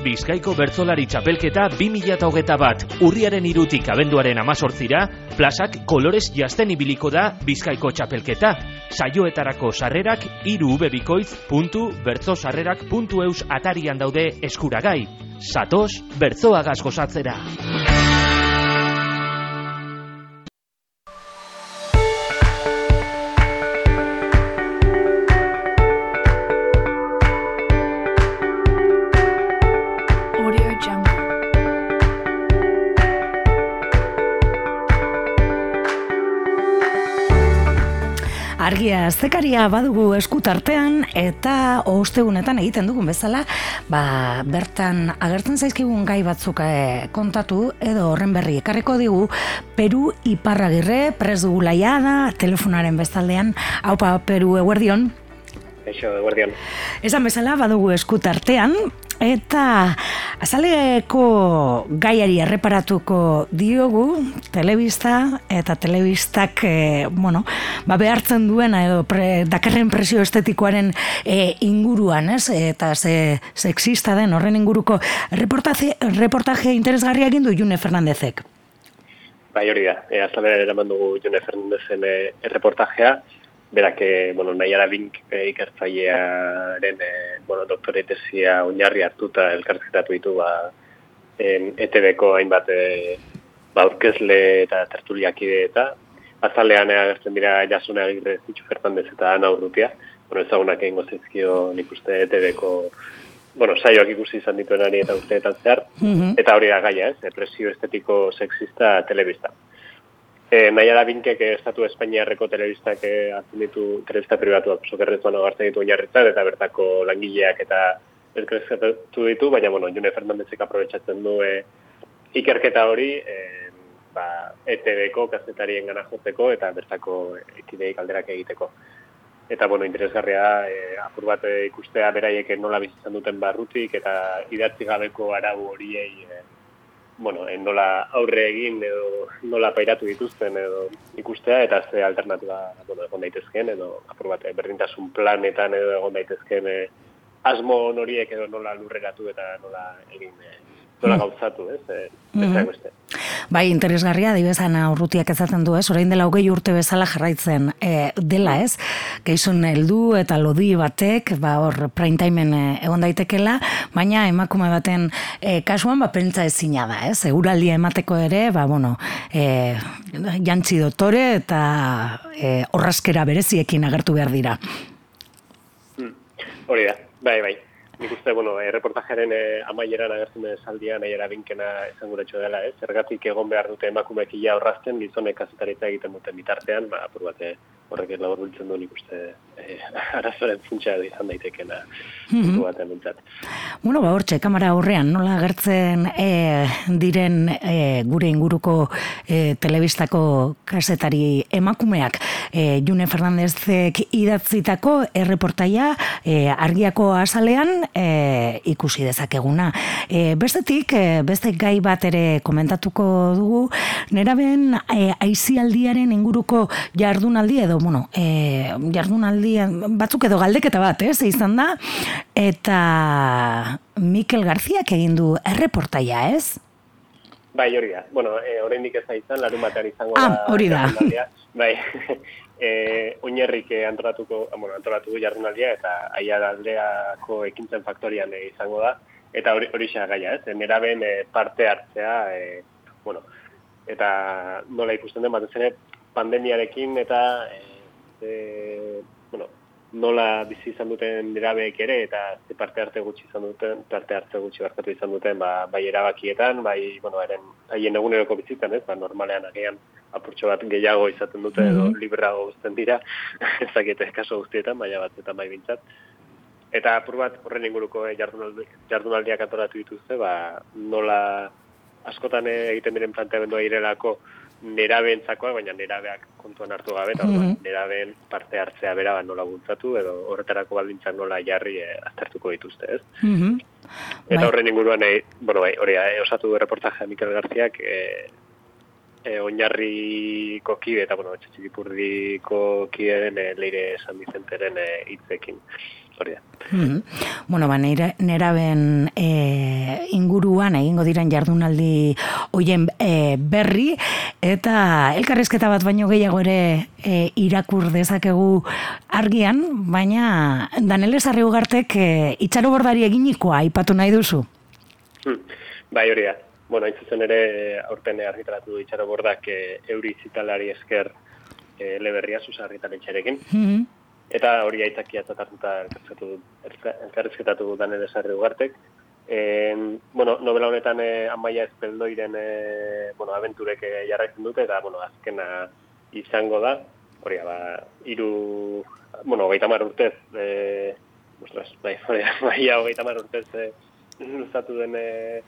Bizkaiko Bertsolari Txapelketa 2021. Urriaren 3tik abenduaren 18ra, plazak kolorez jazten ibiliko da Bizkaiko Txapelketa. Saioetarako sarrerak irubebikoitz.bertzosarrerak.eus atarian daude eskuragai. Zatoz, bertzoagaz gozatzera. Argia zekaria badugu eskutartean eta ostegunetan egiten dugun bezala, bertan agertzen zaizkigun gai batzuk kontatu edo horren berri ekarriko digu. Peru Iparragirre prest dugula da telefonaren bestaldean. Aupa Peru, eguerdion. Eixo, eguerdion. Esan bezala badugu eskutartean eta azaleko gaiari erreparatuko diogu telebista eta telebistak behartzen duena edo dakarren presio estetikoaren inguruan, ez? Eta sexista den horren inguruko reportaje interesgarria egin du June Fernandezek. Bai, hori da. Azalera eraman dugu June Fernandezen reportajea. Berak, Naiara Bink ikertzailearen doktore tesia oinarri hartuta elkarrizketatu ditu ETV-ko hainbat aurkezle eta tertuliakide eta azalean agertzen dira Jasone Agirre, Zitxu Fernández eta Ana Urrutia. Ezagunak egingo zaizkio nik uste ETV-ko saioak ikusi izan dituenari eta urteetan zehar. Eta hori da gaia, presio estetiko sexista telebista. Naiara Binkek estatu Espainiarreko telebistak hartzen ditu, telebista pribatuak sokerretuan agartzen ditu oinarritzat eta bertako langileak eta elkarrizketatu ditu, baina June Fernandezek aprobetxatzen du ikerketa hori ETV-ko kazetarien gana jotzeko eta bertako ekidei galderak egiteko. Eta interesgarria apur bat ikustea beraiek nola bizizan duten barrutik eta idatzi gabeko arau horiei nola aurre egin edo nola pairatu dituzten edo ikustea eta ze alternatiba egon daitezkeen edo apur bat berdintasun planetan edo egon daitezkeen asmo horiek edo nola lurreratu eta nola egin nola gauzatu, ez? Beste. Bai, interesgarria, adibidez Urrutiak ezaten du, ez? Orain dela 20 urte bezala jarraitzen dela, ez? Gehizun heldu eta lodi batek, hor prime timeen egon daitekela, baina emakume baten kasuan pentsa ezina da, ez? Eguraldia emateko ere, jantzi dotore eta orraskera bereziekin agertu behar dira. Hori da, bai. Nik uste, reportajearen amaieran agertzen saldia Naiara Binkena esanguratxo dela, ez? Zergatik egon behar dute emakumeak ia horrazten, gizonek kazetaritza egiten duten bitartean, apur bat horrek labur bultzen du nik uste arazoren funtsa izan daitekena batean bintzat. Hortxe, kamara aurrean, nola agertzen diren gure inguruko telebistako kazetari emakumeak. June Fernandezek idatzitako erreportaia argiako azalean ikusi dezakeguna. Bestetik, beste gai bat ere komentatuko dugu, neraben aisialdiaren inguruko jardunaldi edo, jardunaldi batzuk edo galdeketa bat, izan da, eta Mikel Garziak egin du erreportaia, ez? Bai, hori da. Oraindik ez da izan, larun batean izango da. Hori da. Bai, oinarrik antolatu jardunaldia eta aia aldeako ekintzen faktorian izango da. Eta hori xa gaia, ez? Neraben parte hartzea, eta nola ikusten den batez ere pandemiarekin eta nola bizi izan duten nerabeek ere eta parte hartze gutxi barkatu izan duten bai erabakietan, haien eguneroko bizitzan, ez? Normalean agian apurtxo bat gehiago izaten dute edo librago guztien dira, ezakete kaso guztietan, baina batzetan bai bintzat. Eta apur bat horren inguruko jardunaldiak antolatu dituzte, nola askotan egiten diren planteamendua irelako nerabeentzako, baina nerabeak kontuan hartu gabe, eta nerabeen parte hartzea bera nola bultzatu, edo horretarako baldintzak nola jarri aztertuko dituzte, ez? Eta horren inguruan, hori osatu reportajea Mikel Garziak, oinarriko kide eta Txitxipurdiko kideen Leire San Vicenteren hitzekin. hori da. Bueno, neraben inguruan egingo diren jardunaldi hoien berri, eta elkarrizketa bat baino gehiago ere irakur dezakegu argian, baina Danele Sarriugartek itxarobordari eginikoa aipatu nahi duzu? Bai, hori da. Bueno, hain zuzen ere aurten argitaratu du itxarobordak euri zitalari esker eleberria Susa argitaletxearekin. Eta hori aitzakiatzat hartuta elkarrizketatu Danele Sarriugartek. Novela honetan Amaia Espeldoiren abenturek jarraitzen dute, eta azkena izango da. Hori da, 30 urtez, Amaia 30 urtez luzatu den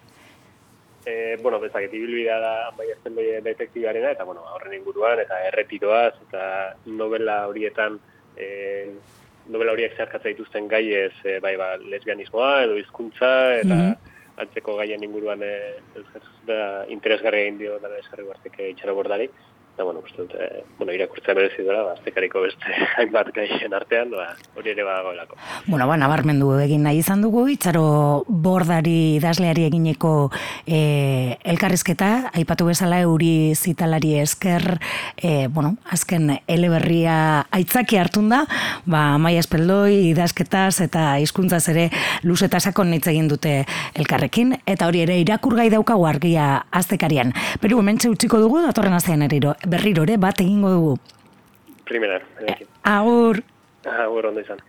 bezaket ibilbidea da Amaia Espeldoiren detektibarena, eta horren inguruan, eta erretiroaz, eta novela horietan novela horiek zeharkatzea dituzten gaiez, lesbianismoa edo hizkuntza eta antzeko gaien inguruan interesgarria egin dio Danele Sarriugartek itxarobordari. Eta, uste dut, irakurtzea merezi duela, aztekariko beste hainbat gaien artean, hori ere badagoelako. Nabarmendu egin nahi izan dugu, itxarobordari idazleari egineko elkarrizketa, aipatu bezala euri zitalari esker, azken eleberria aitzaki hartun da, Amaia Espeldoi idazketaz eta hizkuntzaz ere luze eta sakon hitz egin dute elkarrekin, eta hori ere irakurgai daukagu argia aztekarian. Pero hementxe utziko dugu, datorren astean berriro ere bat egingo dugu. Primera. Agur. Agur, ondo izan.